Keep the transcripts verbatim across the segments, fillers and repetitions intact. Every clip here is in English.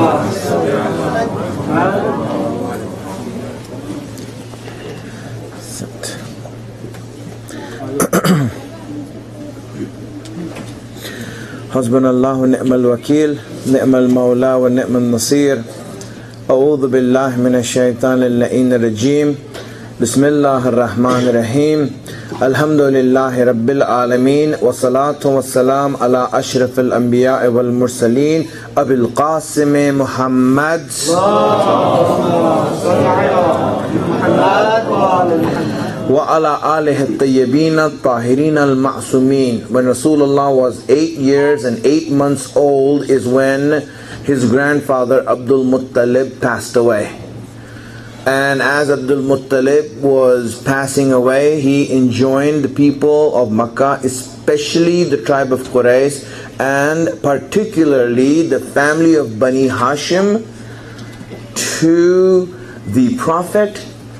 حسبنا الله ونعم الوكيل نعم المولى ونعم النصير أعوذ بالله من الشيطان اللعين الرجيم بسم الله الرحمن الرحيم الحمد لله رب العالمين والصلاة والسلام على أشرف الأنبياء والمرسلين أبي القاسم محمد وعلى آله الطيبين الطاهرين المعصومين. When Rasulullah was eight years and eight months old is when his grandfather Abdul Muttalib passed away. And as Abdul Muttalib was passing away, he enjoined the people of Makkah, especially the tribe of Quraysh, and particularly the family of Bani Hashim, to the Prophet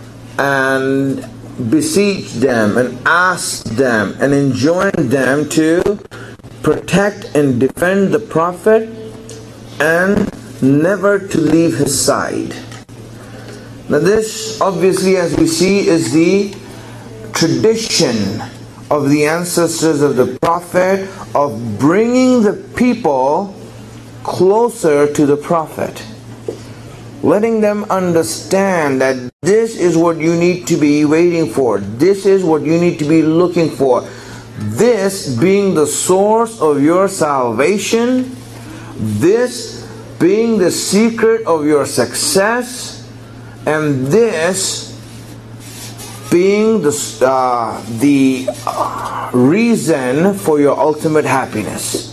and beseeched them and asked them and enjoined them to protect and defend the Prophet and never to leave his side. Now this, obviously, as we see, is the tradition of the ancestors of the Prophet of bringing the people closer to the Prophet, letting them understand that this is what you need to be waiting for, this is what you need to be looking for, this being the source of your salvation, this being the secret of your success, and this being the, uh, the reason for your ultimate happiness.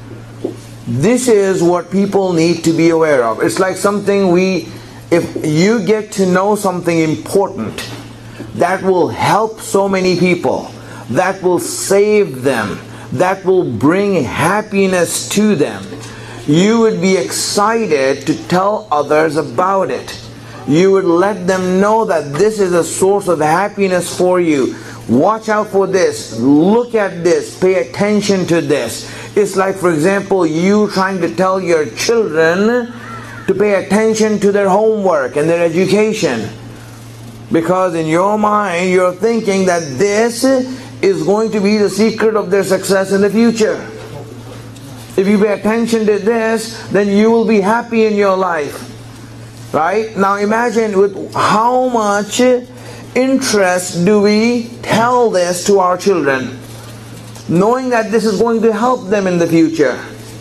This is what people need to be aware of. It's like something we, if you get to know something important that will help so many people, that will save them, that will bring happiness to them, you would be excited to tell others about it. You would let them know that this is a source of happiness for you. Watch out for this, look at this, pay attention to this. It's like, for example, you trying to tell your children to pay attention to their homework and their education, because in your mind you're thinking that this is going to be the secret of their success in the future. If you pay attention to this, then you will be happy in your life. Right? Now imagine with how much interest do we tell this to our children, knowing that this is going to help them in the future,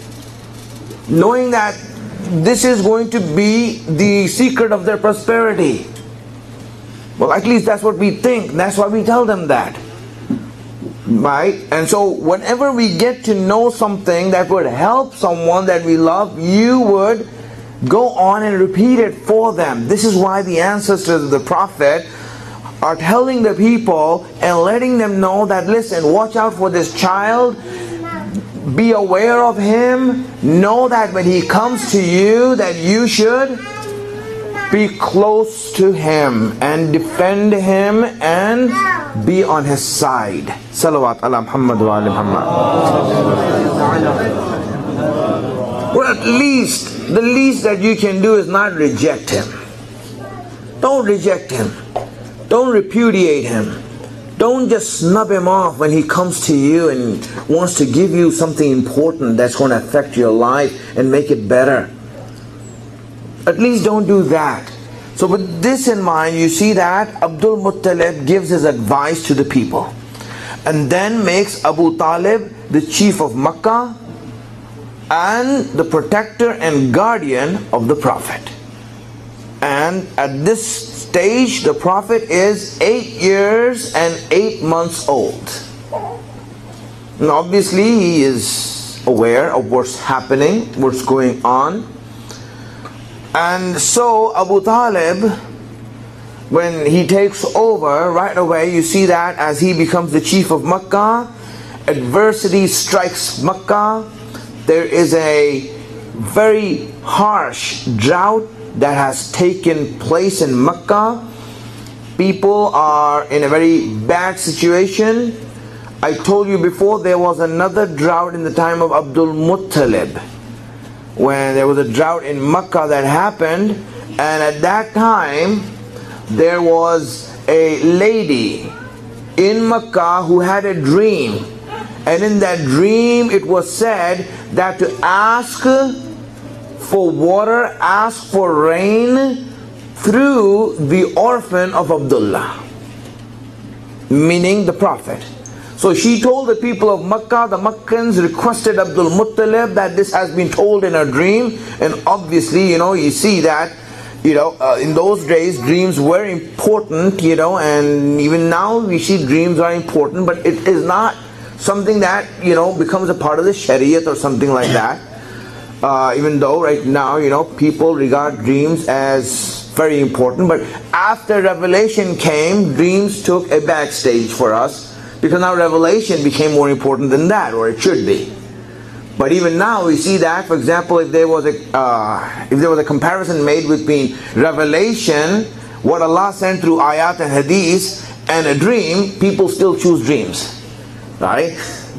knowing that this is going to be the secret of their prosperity. Well, at least that's what we think. That's why we tell them that. Right? And so whenever we get to know something that would help someone that we love, you would go on and repeat it for them. This is why the ancestors of the Prophet are telling the people and letting them know that, listen, watch out for this child, be aware of him, know that when he comes to you that you should be close to him and defend him and be on his side. Salawat ala Muhammad wa ala Muhammad. Well, at least, the least that you can do is not reject him. Don't reject him. Don't repudiate him. Don't just snub him off when he comes to you and wants to give you something important that's going to affect your life and make it better. At least don't do that. So with this in mind, you see that Abdul Muttalib gives his advice to the people and then makes Abu Talib the chief of Makkah and the protector and guardian of the Prophet. And at this stage, the Prophet is eight years and eight months old. And obviously he is aware of what's happening, what's going on. And so Abu Talib, when he takes over, right away you see that as he becomes the chief of Makkah, adversity strikes Makkah. There is a very harsh drought that has taken place in Makkah. People are in a very bad situation. I told you before there was another drought in the time of Abdul Muttalib. when there was a drought in Makkah that happened, and at that time there was a lady in Makkah who had a dream, and in that dream it was said that to ask for water, ask for rain through the orphan of Abdullah, meaning the Prophet. So she told the people of Makkah, the Makkans requested Abdul Muttalib that this has been told in a dream. And obviously, you know, you see that, you know, uh, in those days dreams were important, you know, and even now we see dreams are important, but it is not something that, you know, becomes a part of the Shariat or something like that. Uh, even though right now, you know, people regard dreams as very important, but after revelation came, dreams took a backstage for us, because now revelation became more important than that, or it should be. But even now we see that, for example, if there was a uh, if there was a comparison made between revelation, what Allah sent through ayat and hadith, and a dream, people still choose dreams, right?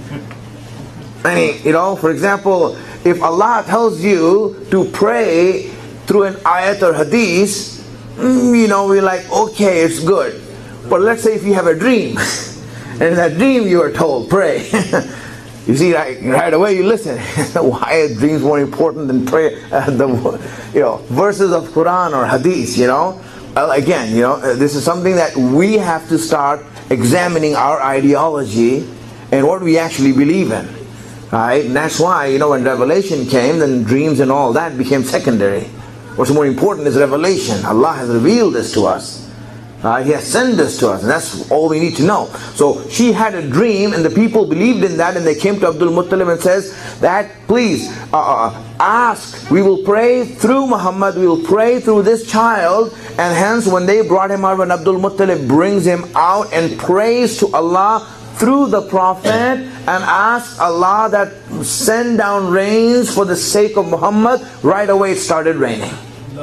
I mean, you know, for example, if Allah tells you to pray through an ayat or hadith, you know, we're like, okay, it's good. But let's say if you have a dream, and in that dream you are told, pray. You see, right, right away you listen. Why are dreams more important than prayer? Uh, the, you know, verses of Quran or hadith, you know? Well, again, you know, uh, this is something that we have to start examining our ideology and what we actually believe in. Right? And that's why, you know, when revelation came, then dreams and all that became secondary. What's more important is revelation. Allah has revealed this to us. Uh, he has sent this to us, and that's all we need to know. So she had a dream, and the people believed in that, and they came to Abdul Muttalib and says that, please uh, ask, we will pray through Muhammad, we will pray through this child. And hence when they brought him out, when Abdul Muttalib brings him out and prays to Allah through the Prophet and asks Allah that send down rains for the sake of Muhammad, right away it started raining.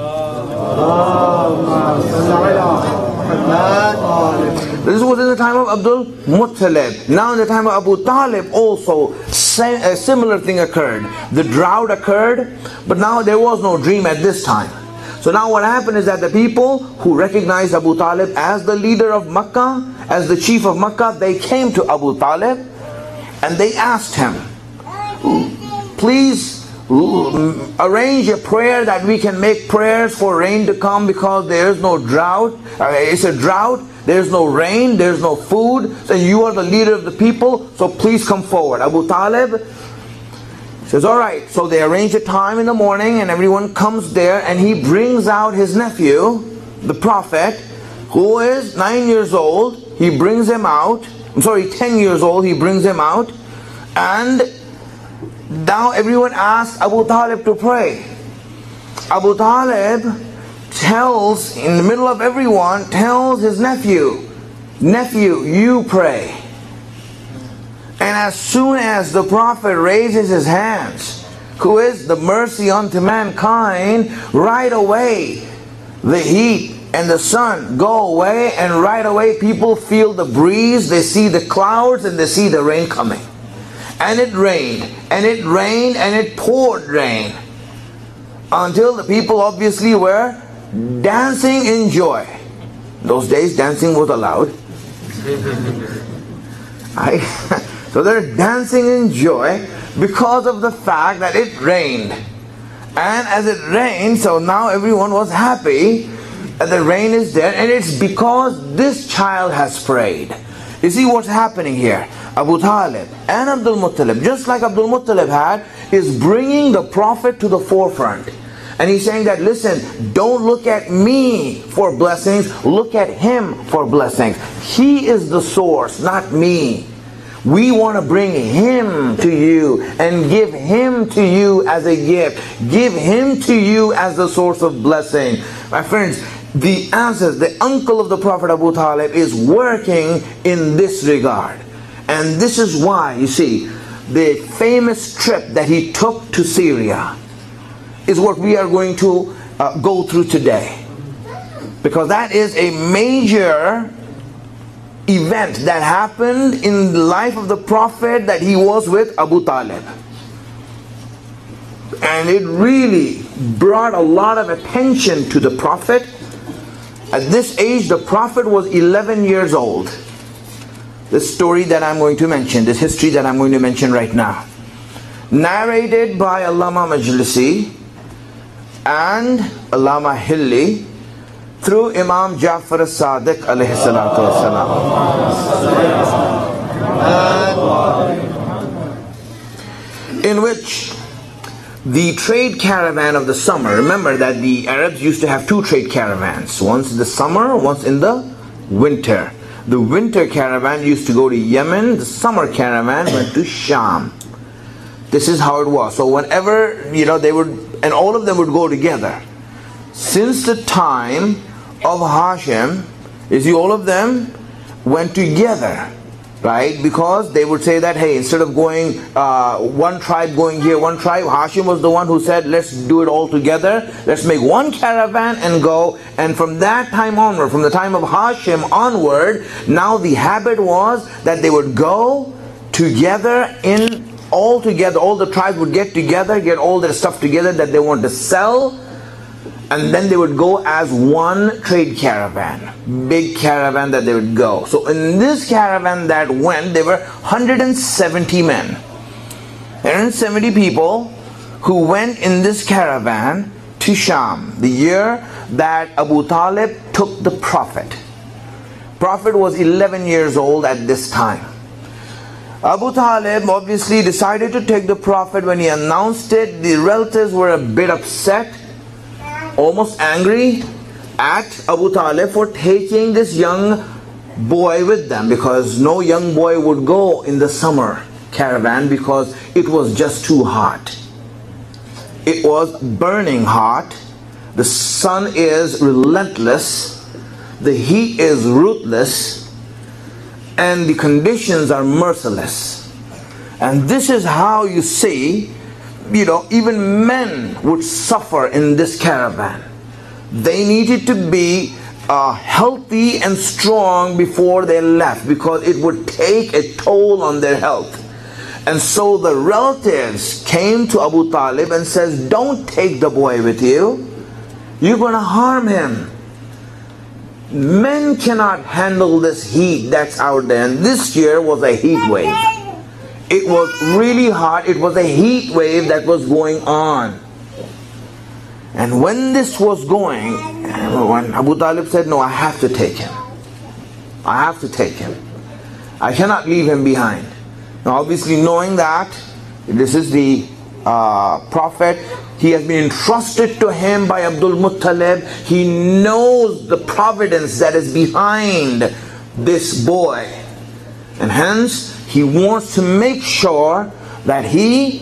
This was in the time of Abdul Muttalib. Now in the time of Abu Talib also a similar thing occurred. The drought occurred, but now there was no dream at this time. So now what happened is that the people who recognized Abu Talib as the leader of Makkah, as the chief of Makkah, they came to Abu Talib and they asked him, please arrange a prayer that we can make prayers for rain to come, because there is no drought. Uh, it's a drought, there's no rain, there's no food, so you are the leader of the people, so please come forward. Abu Talib says, alright. So they arrange a time in the morning and everyone comes there, and he brings out his nephew, the Prophet, who is nine years old. He brings him out, I'm sorry, ten years old, he brings him out, and now everyone asks Abu Talib to pray. Abu Talib tells, in the middle of everyone, tells his nephew, nephew, you pray. And as soon as the Prophet raises his hands, who is the mercy unto mankind, right away the heat and the sun go away, and right away people feel the breeze, they see the clouds, and they see the rain coming. And it rained, and it rained, and it poured rain, until the people obviously were dancing in joy. In those days dancing was allowed. I, so they're dancing in joy because of the fact that it rained. And as it rained, so now everyone was happy that the rain is there, and it's because this child has prayed. You see what's happening here? Abu Talib and Abdul Muttalib, just like Abdul Muttalib had, is bringing the Prophet to the forefront. And he's saying that, listen, don't look at me for blessings, look at him for blessings. He is the source, not me. We want to bring him to you and give him to you as a gift. Give him to you as the source of blessing. My friends, the answers, the uncle of the Prophet Abu Talib is working in this regard. And this is why, you see, the famous trip that he took to Syria is what we are going to uh, go through today. Because that is a major event that happened in the life of the Prophet, that he was with Abu Talib. And it really brought a lot of attention to the Prophet. At this age, the Prophet was eleven years old. This story that I'm going to mention, this history that I'm going to mention right now, narrated by Allama Majlisi and Allama Hilli through Imam Ja'far as-Sadiq alayhi salatu wasalam, in which the trade caravan of the summer, remember that the Arabs used to have two trade caravans, once in the summer, once in the winter. The winter caravan used to go to Yemen, the summer caravan went to Sham. This is how it was. So whenever, you know, they would, and all of them would go together. Since the time of Hashim, you see, all of them went together, right? Because they would say that, hey, instead of going, uh, one tribe going here, one tribe, Hashim was the one who said, let's do it all together. Let's make one caravan and go. And from that time onward, from the time of Hashim onward, now the habit was that they would go together in all together, all the tribes would get together, get all their stuff together that they want to sell, and then they would go as one trade caravan, big caravan that they would go. So in this caravan that went, there were one hundred seventy men, one hundred seventy people who went in this caravan to Sham, the year that Abu Talib took the Prophet. Prophet was eleven years old at this time. Abu Talib obviously decided to take the Prophet. When he announced it, the relatives were a bit upset, almost angry at Abu Talib for taking this young boy with them, because no young boy would go in the summer caravan because it was just too hot. It was burning hot. The sun is relentless. The heat is ruthless. And the conditions are merciless. And this is how you see, you know, even men would suffer in this caravan. They needed to be uh, healthy and strong before they left, because it would take a toll on their health. And so the relatives came to Abu Talib and says, don't take the boy with you. You're going to harm him. Men cannot handle this heat that's out there. And this year was a heat wave. It was really hot. It was a heat wave that was going on. And when this was going, when Abu Talib said, no, I have to take him. I have to take him. I cannot leave him behind. Now obviously knowing that this is the uh, Prophet, he has been entrusted to him by Abdul Muttalib. He knows the providence that is behind this boy. And hence, he wants to make sure that he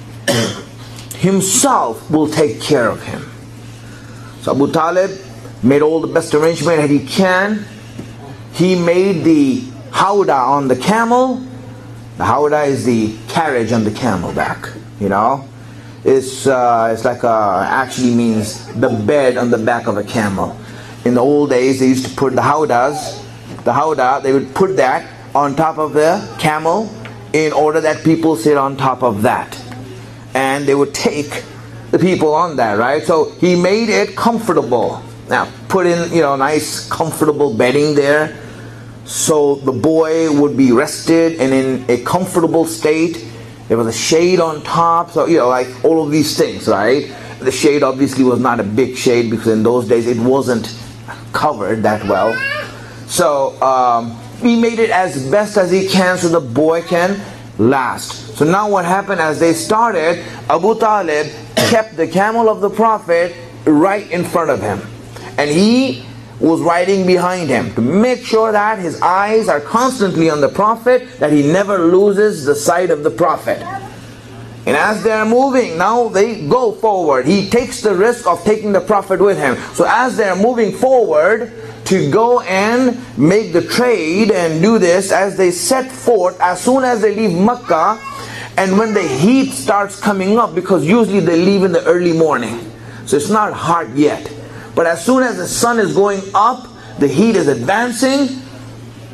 himself will take care of him. So Abu Talib made all the best arrangement that he can. He made the howdah on the camel. The howdah is the carriage on the camel back, you know. It's, uh, it's like a, actually means the bed on the back of a camel. In the old days, they used to put the howdahs, the howdah, they would put that on top of the camel in order that people sit on top of that. And they would take the people on that, right? So he made it comfortable. Now, put in, you know, nice comfortable bedding there, so the boy would be rested and in a comfortable state. There was a shade on top, so, you know, like all of these things, right? The shade obviously was not a big shade, because in those days it wasn't covered that well. So um, he made it as best as he can so the boy can last. So now what happened, as they started, Abu Talib kept the camel of the Prophet right in front of him. And he was riding behind him to make sure that his eyes are constantly on the Prophet, that he never loses the sight of the Prophet. And as they are moving, now they go forward. He takes the risk of taking the Prophet with him. So as they are moving forward to go and make the trade and do this, as they set forth, as soon as they leave Makkah, and when the heat starts coming up, because usually they leave in the early morning, so it's not hot yet. But as soon as the sun is going up, the heat is advancing.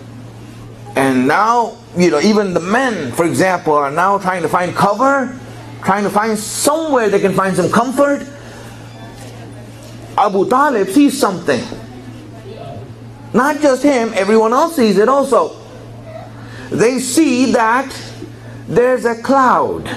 And now, you know, even the men, for example, are now trying to find cover. trying to find somewhere they can find some comfort. Abu Talib sees something. Not just him, everyone else sees it also. They see that there's a cloud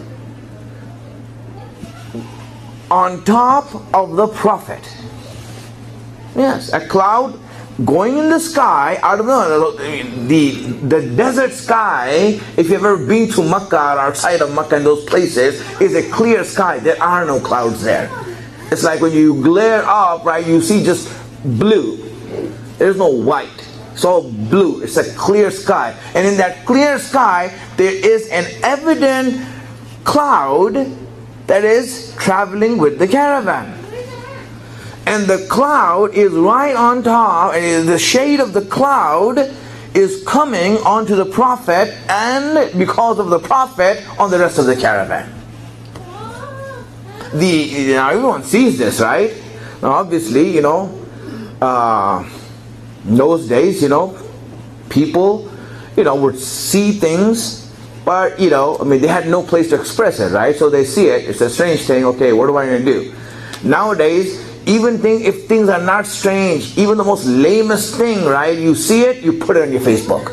on top of the Prophet. Yes, a cloud going in the sky, out of the, the, the desert sky. If you've ever been to Makkah or outside of Makkah and those places, is a clear sky. There are no clouds there. It's like when you glare up, right, you see just blue. There's no white. It's all blue. It's a clear sky. And in that clear sky, there is an evident cloud that is traveling with the caravan. And the cloud is right on top, and the shade of the cloud is coming onto the Prophet, and because of the Prophet, on the rest of the caravan. The, you know, everyone sees this, right? Now obviously, you know, uh, in those days, you know, people, you know, would see things, but, you know, I mean, they had no place to express it, right? So they see it, it's a strange thing, okay, what am I going to do? Nowadays, even thing, if things are not strange, even the most lamest thing, right, you see it, you put it on your Facebook.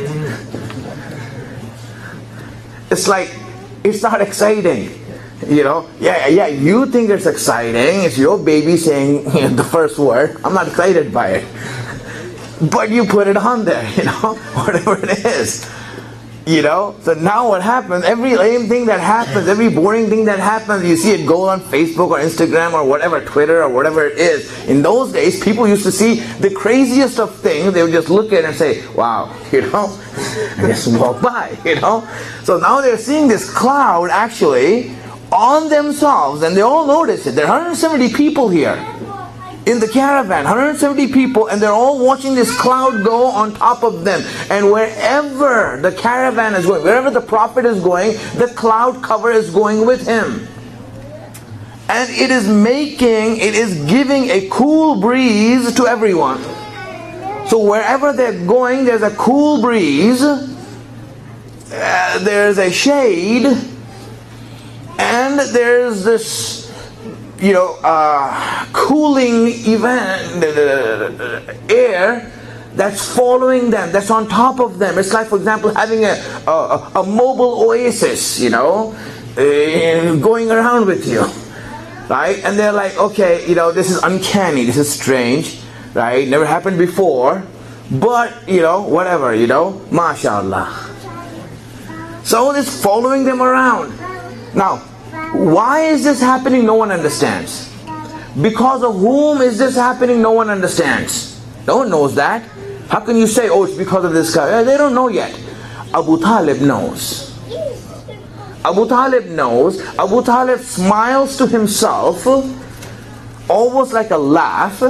It's like, it's not exciting. You know, yeah, yeah, you think it's exciting. It's your baby saying, you know, the first word. I'm not excited by it. But you put it on there, you know, whatever it is. You know, so now what happens, every lame thing that happens, every boring thing that happens, you see it go on Facebook or Instagram or whatever, Twitter or whatever it is. In those days, people used to see the craziest of things. They would just look at it and say, wow, you know, and just walk by, you know. So now they're seeing this cloud actually on themselves, and they all notice it. There are one hundred seventy people here in the caravan, one hundred seventy people, and they're all watching this cloud go on top of them. And wherever the caravan is going, wherever the Prophet is going, the cloud cover is going with him. And it is making, it is giving a cool breeze to everyone. So wherever they're going, there's a cool breeze, uh, there's a shade, and there's this, you know, uh, cooling event, uh, air that's following them, that's on top of them. It's like, for example, having a, a, a mobile oasis, you know, uh, going around with you, right? And they're like, okay, you know, this is uncanny, this is strange, right? Never happened before, but, you know, whatever, you know, mashallah. So it's following them around. Now, why is this happening? No one understands. Because of whom is this happening? No one understands. No one knows that. How can you say, oh, it's because of this guy? They don't know yet. Abu Talib knows. Abu Talib knows. Abu Talib smiles to himself, almost like a laugh.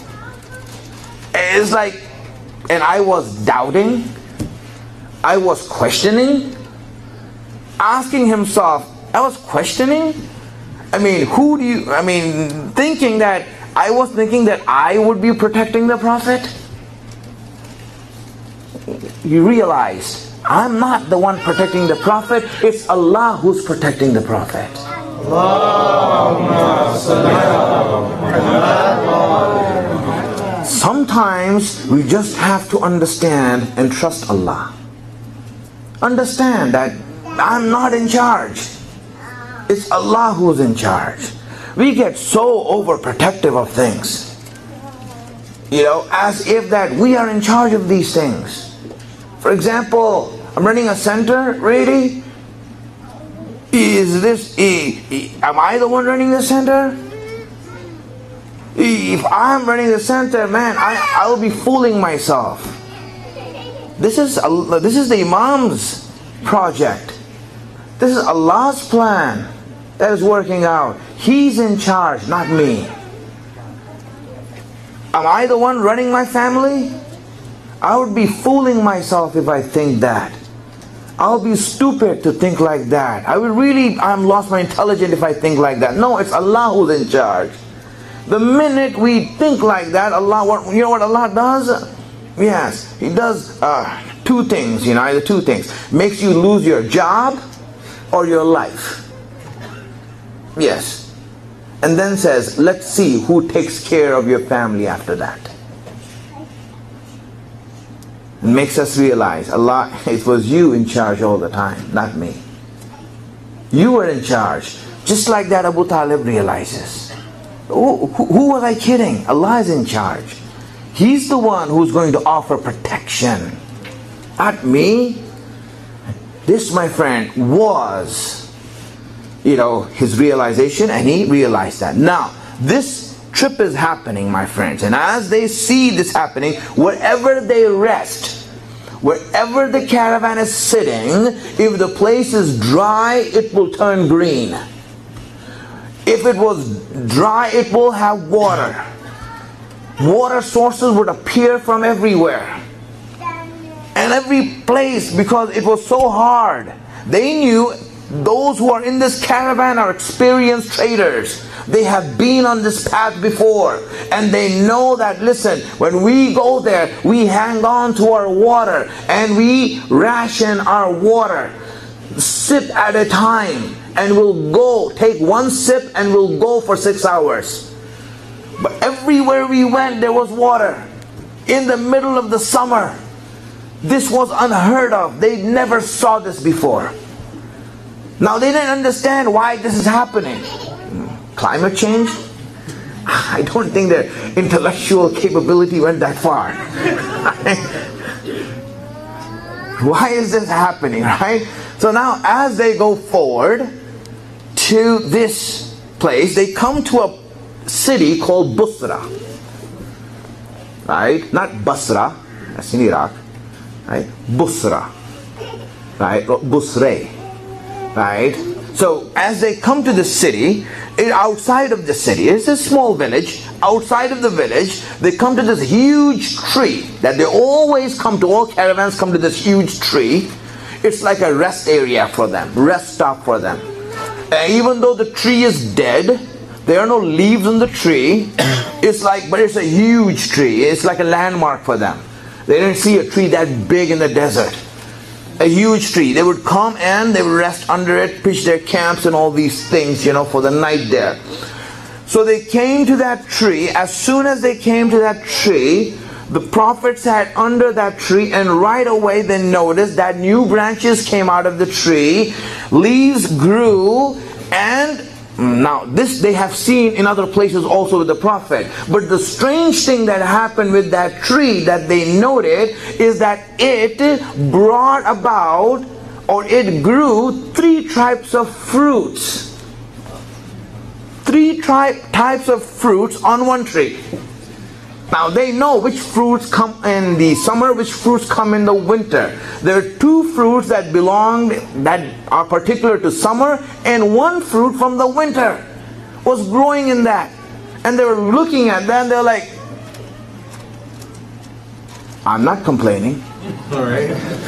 It's like, and I was doubting, I was questioning, asking himself, I was questioning, I mean, who do you, I mean, thinking that, I was thinking that I would be protecting the Prophet. You realize, I'm not the one protecting the Prophet, it's Allah who's protecting the Prophet. Sometimes we just have to understand and trust Allah. Understand that I'm not in charge. It's Allah who's in charge. We get so overprotective of things, you know, as if that we are in charge of these things. For example, I'm running a center, really? Is this, am I the one running the center? If I'm running the center, man, I, I will be fooling myself. This is, this is the Imam's project. This is Allah's plan that is working out. He's in charge, not me. Am I the one running my family? I would be fooling myself if I think that. I'll be stupid to think like that. I would really, I'm lost my intelligence if I think like that. No, it's Allah who's in charge. The minute we think like that, Allah, what, you know what Allah does? Yes, He does uh, two things, you know, either two things. Makes you lose your job or your life. Yes. And then says, let's see who takes care of your family after that. It makes us realize, Allah, it was you in charge all the time, not me. You were in charge. Just like that, Abu Talib realizes. Who, who, who was I kidding? Allah is in charge. He's the one who's going to offer protection, not me. This, my friend, was, you know, his realization, and he realized that. Now, this trip is happening, my friends, and as they see this happening, wherever they rest, wherever the caravan is sitting, if the place is dry, it will turn green. If it was dry, it will have water. Water sources would appear from everywhere. And every place, because it was so hard. They knew those who are in this caravan are experienced traders. They have been on this path before. And they know that, listen, when we go there, we hang on to our water. And we ration our water. Sip at a time. And we'll go, take one sip and we'll go for six hours. But everywhere we went, there was water. In the middle of the summer. This was unheard of. They never saw this before. Now they didn't understand why this is happening. Climate change? I don't think their intellectual capability went that far. Why is this happening, right? So now as they go forward to this place, they come to a city called Busra. Right? Not Basra, that's in Iraq. Right? Busra. Right? Busre. Right? So as they come to the city, outside of the city, it's a small village. Outside of the village, they come to this huge tree that they always come to. All caravans come to this huge tree. It's like a rest area for them, rest stop for them. And even though the tree is dead, there are no leaves on the tree. It's like, but it's a huge tree. It's like a landmark for them. They didn't see a tree that big in the desert. A huge tree. They would come and they would rest under it, pitch their camps and all these things, you know, for the night there. So they came to that tree. As soon as they came to that tree, the Prophet sat under that tree, and right away they noticed that new branches came out of the tree, leaves grew, and now this they have seen in other places also with the Prophet. But the strange thing that happened with that tree that they noted is that it brought about, or it grew, three types of fruits. Three tri types of fruits on one tree. Now they know which fruits come in the summer, which fruits come in the winter. There are two fruits that belong, that are particular to summer, and one fruit from the winter was growing in that. And they were looking at that and they're like, I'm not complaining. All right.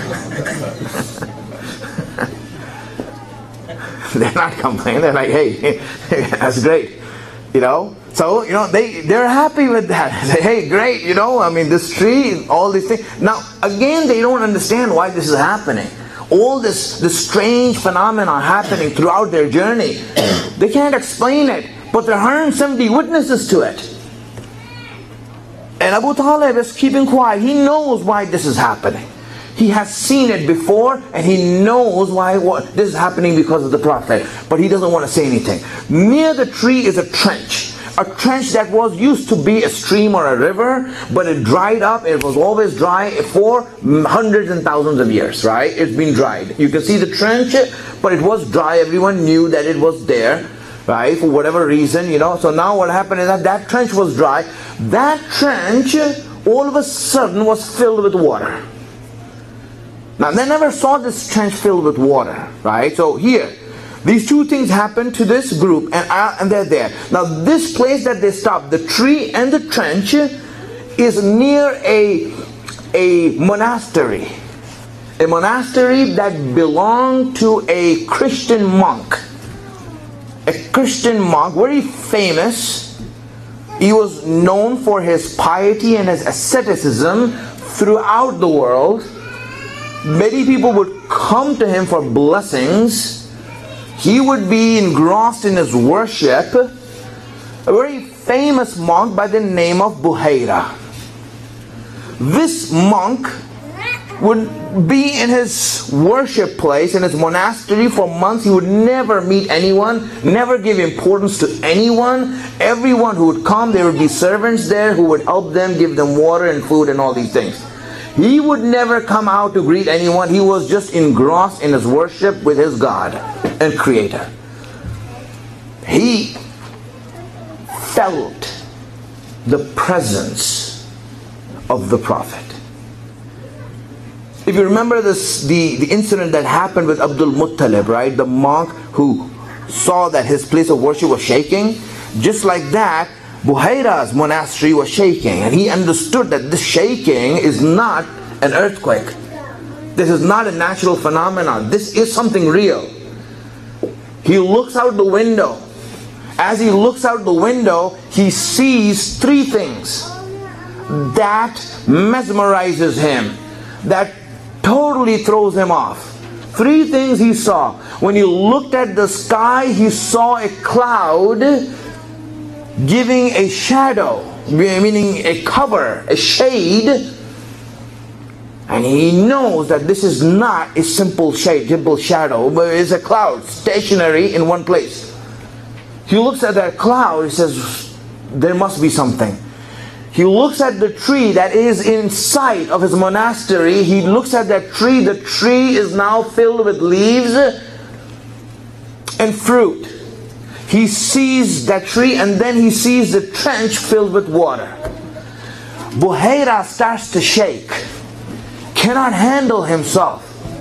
They're not complaining. They're like, hey, that's great. You know? So, you know, they, they're happy with that. They say, hey, great, you know, I mean, this tree, all these things. Now, again, they don't understand why this is happening. All this, this strange phenomena happening throughout their journey. They can't explain it, but there are one hundred seventy witnesses to it. And Abu Talib is keeping quiet. He knows why this is happening. He has seen it before, and he knows why what, this is happening because of the Prophet. But he doesn't want to say anything. Near the tree is a trench. A trench that was used to be a stream or a river, but it dried up. It was always dry for hundreds and thousands of years, right? It's been dried. You can see the trench, but it was dry. Everyone knew that it was there, right? For whatever reason, you know. So now what happened is that that trench was dry. That trench, all of a sudden, was filled with water. Now, they never saw this trench filled with water, right? So here, these two things happen to this group, and, uh, and they're there. Now, this place that they stopped, the tree and the trench, is near a, a monastery. A monastery that belonged to a Christian monk. A Christian monk, very famous. He was known for his piety and his asceticism throughout the world. Many people would come to him for blessings. he would be engrossed in his worship, a very famous monk by the name of Buhaira. This monk would be in his worship place, in his monastery for months. He would never meet anyone, never give importance to anyone. Everyone who would come, there would be servants there who would help them, give them water and food and all these things. He would never come out to greet anyone. He was just engrossed in his worship with his God and Creator. He felt the presence of the Prophet. If you remember this, the, the incident that happened with Abdul Muttalib, right? The monk who saw that his place of worship was shaking. Just like that, Buhaira's monastery was shaking. And he understood that this shaking is not an earthquake. This is not a natural phenomenon. This is something real. He looks out the window. As he looks out the window, he sees three things that mesmerizes him, that totally throws him off. Three things he saw. When he looked at the sky, he saw a cloud giving a shadow, meaning a cover, a shade. And he knows that this is not a simple shade, simple shadow, but it's a cloud, stationary in one place. He looks at that cloud, he says, there must be something. He looks at the tree that is in sight of his monastery. He looks at that tree. The tree is now filled with leaves and fruit. He sees that tree, and then he sees the trench filled with water. Buhaira starts to shake, cannot handle himself.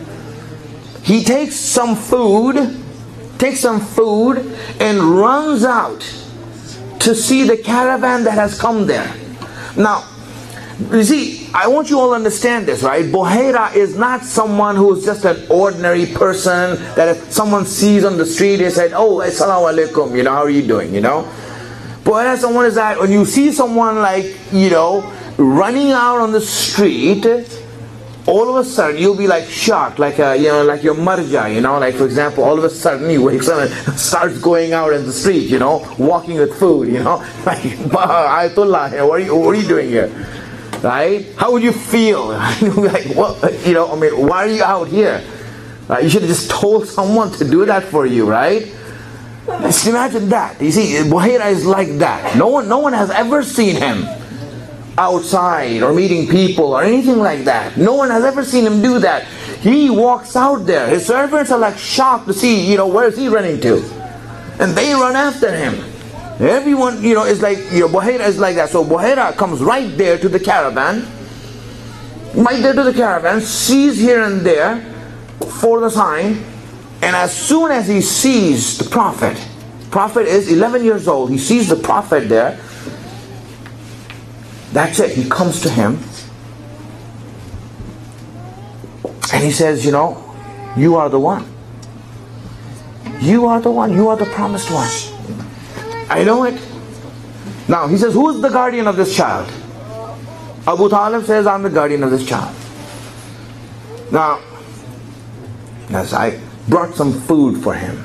He takes some food, takes some food and runs out to see the caravan that has come there. Now, you see, I want you all to understand this, right? Buhaira is not someone who is just an ordinary person that if someone sees on the street, they said, oh, assalamu alaikum, you know, how are you doing, you know? Buhaira someone is that when you see someone like, you know, running out on the street, all of a sudden you'll be like shocked, like a, you know, like your marja, you know, like for example, all of a sudden he wakes up and starts going out in the street, you know, walking with food, you know, like Ayatollah, what are you, what are you doing here, right? How would you feel? Like, what, you know, I mean, why are you out here? Right? You should have just told someone to do that for you, right? Just imagine that. You see, Buhaira is like that. No one, no one has ever seen him outside or meeting people or anything like that. No one has ever seen him do that. He walks out there. His servants are like shocked to see, you know, where is he running to? And they run after him. Everyone, you know, is like, you know, Buhaira is like that. So Buhaira comes right there to the caravan, right there to the caravan, sees here and there for the sign, and as soon as he sees the Prophet, Prophet is eleven years old, he sees the Prophet there, that's it. He comes to him and he says, you know, you are the one. You are the one. You are the promised one. I know it. Now he says, who is the guardian of this child? Abu Talib says, I'm the guardian of this child. Now, yes, I brought some food for him.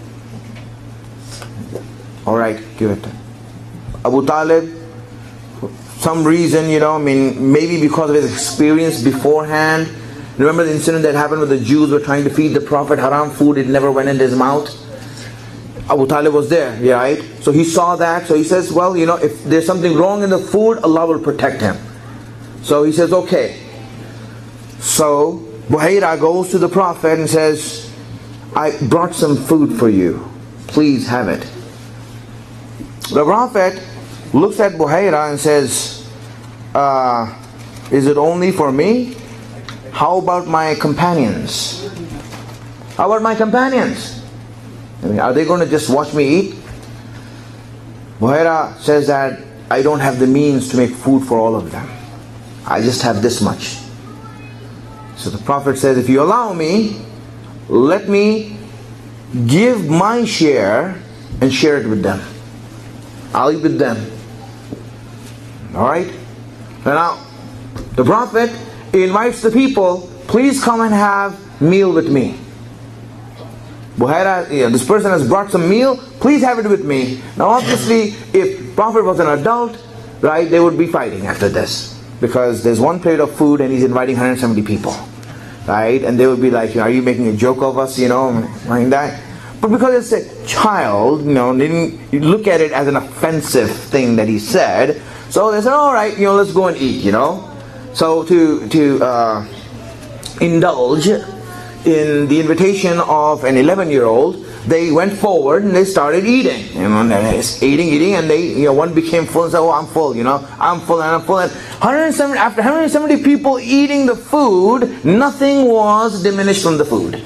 Alright, give it. Abu Talib, some reason, you know, I mean, maybe because of his experience beforehand. Remember the incident that happened with the Jews were trying to feed the Prophet haram food, it never went into his mouth. Abu Talib was there, yeah, right? So he saw that, so he says, well, you know, if there's something wrong in the food, Allah will protect him. So he says, okay. So Buhaira goes to the Prophet and says, I brought some food for you. Please have it. The Prophet looks at Buhaira and says, uh, is it only for me? How about my companions? How about my companions? I mean, are they going to just watch me eat? Buhaira says that I don't have the means to make food for all of them. I just have this much. So the Prophet says, if you allow me, let me give my share and share it with them. I'll eat with them. Alright? Now, the Prophet invites the people, please come and have meal with me. Buhaira, you know, this person has brought some meal, please have it with me. Now obviously, if Prophet was an adult, right, they would be fighting after this. Because there's one plate of food and he's inviting one hundred seventy people. Right? And they would be like, are you making a joke of us, you know, like that? But because it's a child, you know, they didn't look at it as an offensive thing that he said. So they said, all right, you know, let's go and eat, you know. So to, to uh, indulge in the invitation of an eleven-year-old, they went forward and they started eating. You know, and they eating, eating, and they, you know, one became full and said, oh, I'm full, you know, I'm full and I'm full. And one hundred seventy, after one hundred seventy people eating the food, nothing was diminished from the food.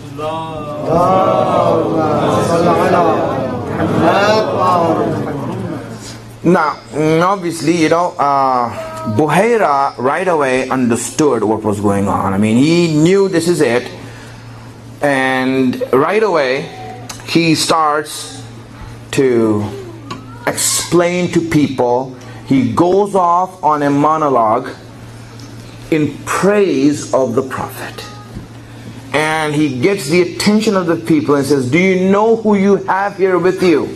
Now, obviously, you know, uh, Buhaira right away understood what was going on. I mean, he knew this is it. And right away, he starts to explain to people. He goes off on a monologue in praise of the Prophet. And he gets the attention of the people and says, do you know who you have here with you?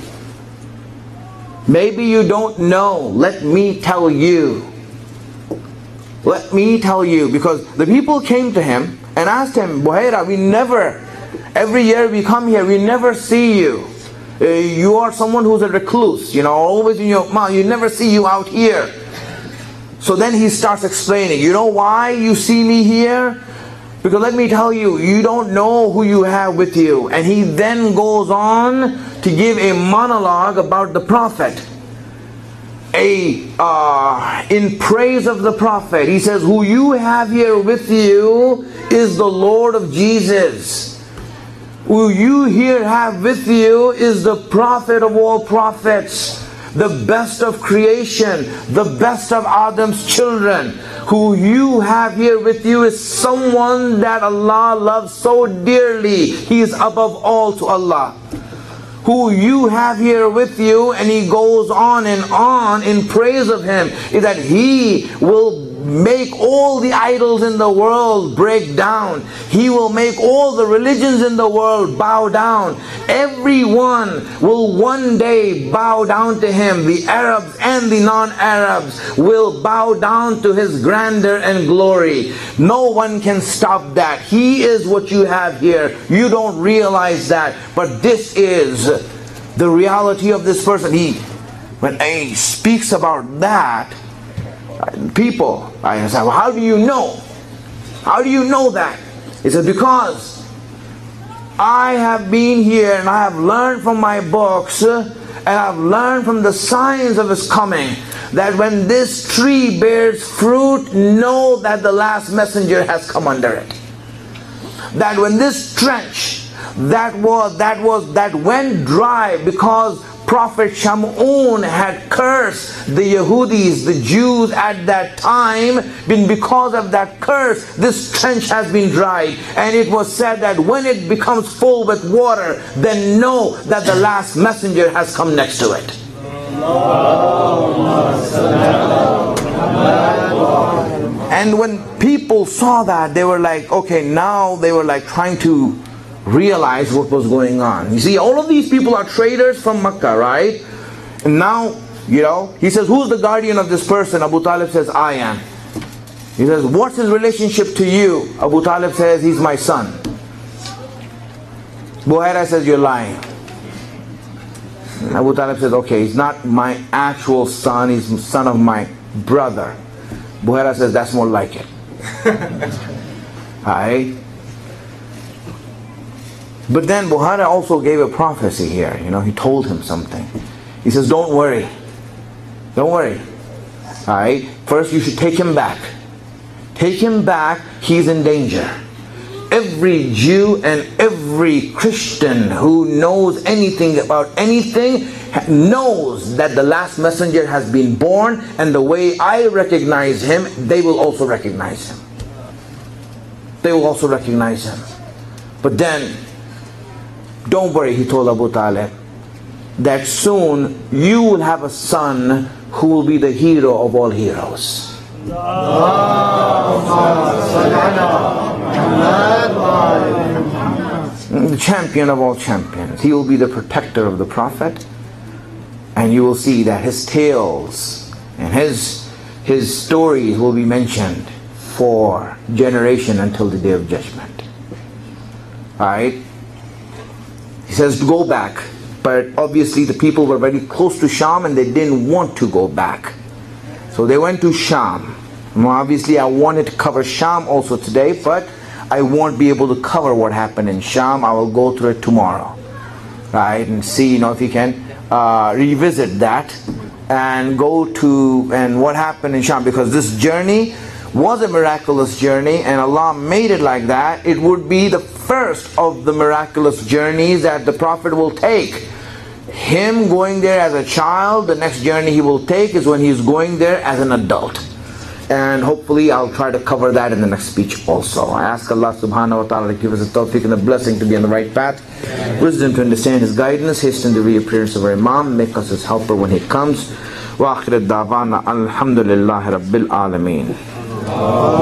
Maybe you don't know. Let me tell you. Let me tell you. Because the people came to him and asked him, Buhaira, we never, every year we come here, we never see you. Uh, you are someone who's a recluse, you know, always in your mouth. You never see you out here. So then he starts explaining, you know why you see me here? Because let me tell you, you don't know who you have with you. And he then goes on to give a monologue about the Prophet. A, uh, in praise of the Prophet. He says, who you have here with you is the Lord of Jesus. Who you here have with you is the Prophet of all prophets, the best of creation, the best of Adam's children. Who you have here with you is someone that Allah loves so dearly. He is above all to Allah. Who you have here with you, and he goes on and on in praise of him, is that he will make all the idols in the world break down. He will make all the religions in the world bow down. Everyone will one day bow down to him. The Arabs and the non-Arabs will bow down to his grandeur and glory. No one can stop that. He is what you have here. You don't realize that, but this is the reality of this person. He, when he speaks about that, people, I say, well, how do you know? How do you know that? He said, because I have been here and I have learned from my books and I've learned from the signs of his coming that when this tree bears fruit, know that the last messenger has come under it. That when this trench that was that was that went dry because Prophet Shamun had cursed the Yahudis, the Jews at that time, and because of that curse, this trench has been dried. And it was said that when it becomes full with water, then know that the last messenger has come next to it. And when people saw that, they were like, okay, now they were like trying to realize what was going on. You see, all of these people are traders from Makkah, right? And now, you know, he says, who's the guardian of this person? Abu Talib says, I am. He says, what's his relationship to you? Abu Talib says, he's my son. Buhaira says, you're lying. Abu Talib says, okay, he's not my actual son, he's the son of my brother. Buhaira says, that's more like it. Alright? But then Buhaira also gave a prophecy here. You know, he told him something. He says, don't worry. Don't worry. Alright? First you should take him back. Take him back, he's in danger. Every Jew and every Christian who knows anything about anything knows that the last messenger has been born, and the way I recognize him, they will also recognize him. They will also recognize him. But then, don't worry, he told Abu Talib, that soon you will have a son who will be the hero of all heroes. the champion of all champions. He will be the protector of the Prophet, and you will see that his tales and his his stories will be mentioned for generation until the day of judgment. Alright? He says to go back, but obviously the people were very close to Sham and they didn't want to go back. So they went to Sham. Now obviously I wanted to cover Sham also today, but I won't be able to cover what happened in Sham. I will go through it tomorrow. Right? And see, you know, if you can uh, revisit that and go to, and what happened in Sham, because this journey was a miraculous journey and Allah made it like that. It would be the first of the miraculous journeys that the Prophet will take. Him going there as a child, the next journey he will take is when he's going there as an adult. And hopefully I'll try to cover that in the next speech also. I ask Allah subhanahu wa ta'ala to give us the tawfiq and the blessing to be on the right path, wisdom to understand His guidance, hasten the reappearance of our Imam, make us His helper when He comes. Wa akhir ad-da'wana alhamdulillahi rabbil alameen.